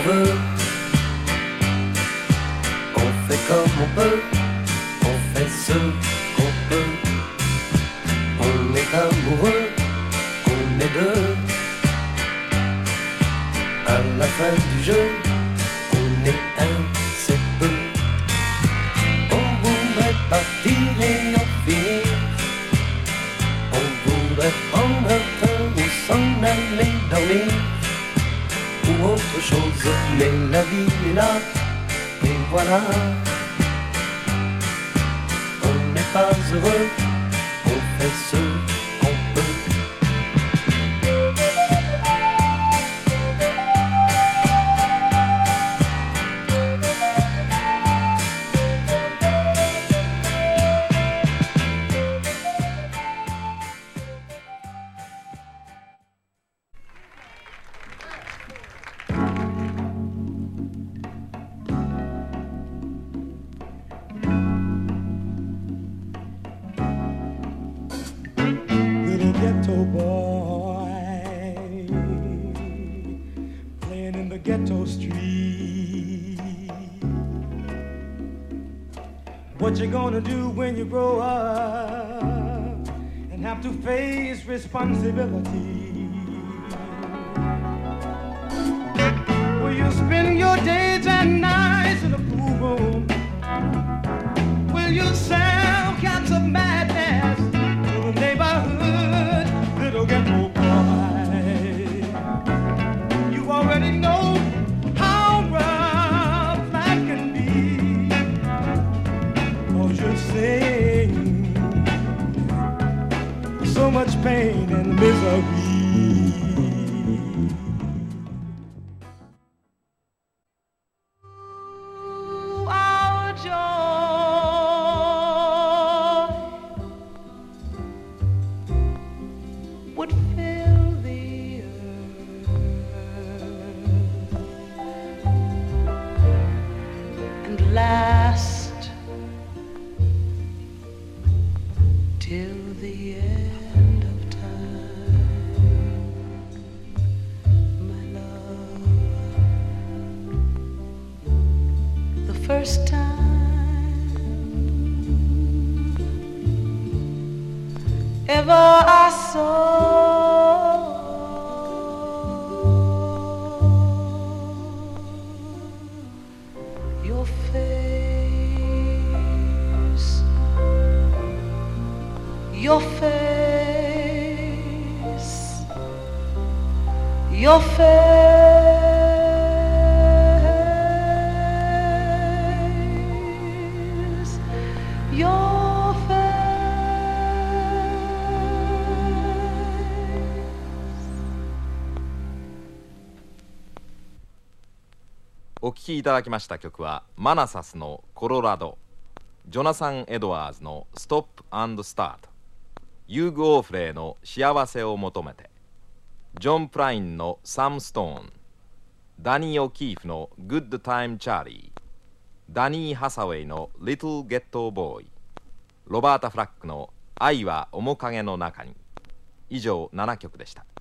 veut. On fait comme on peut, on fait ce qu'on peut. On est amoureux, on est deux. À la fin du jeu, on est un, c'est peu. On voudrait partir et en finir. On voudrait prendre un train ou s'en aller dormir, ou autre chose, mais la vie est là, et voilà. On n'est pas heureux, on fait ce qu'on peut. Ghetto boy playing in the ghetto street. What you gonna do when you grow up and have to face responsibility? Will you spend your days and nights in a pool room? Will you sell cats of madness to the neighborhood? Little ghetto boy, you already know how rough life can be. 'Cause you're seeing so much pain and misery. Our joy would fill the earth and last till the end of time, my love. The first time ever I saw your face, your face, your face, your face. お聴きいただきました曲はマナサスのコロラド、ジョナサン・エドワーズのストップ&スタート、ユーグ・オーフレイの幸せを求めて、ジョン・プラインのサム・ストーン、ダニー・オキーフのグッド・タイム・チャーリー、ダニー・ハサウェイのリトル・ゲット・ボーイ、ロバータ・フラックの愛は面影の中に。以上7曲でした。